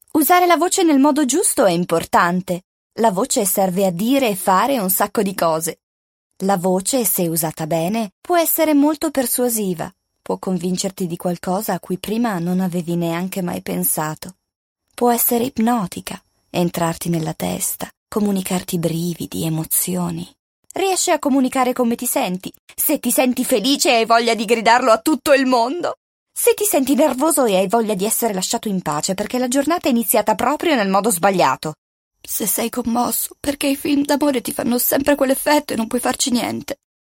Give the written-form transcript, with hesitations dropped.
Usare la voce nel modo giusto è importante. La voce serve a dire e fare un sacco di cose. La voce, se usata bene, può essere molto persuasiva. Può convincerti di qualcosa a cui prima non avevi neanche mai pensato. Può essere ipnotica, entrarti nella testa, comunicarti brividi, emozioni. Riesci a comunicare come ti senti. Se ti senti felice e hai voglia di gridarlo a tutto il mondo. Se ti senti nervoso e hai voglia di essere lasciato in pace perché la giornata è iniziata proprio nel modo sbagliato. Se sei commosso perché i film d'amore ti fanno sempre quell'effetto e non puoi farci niente.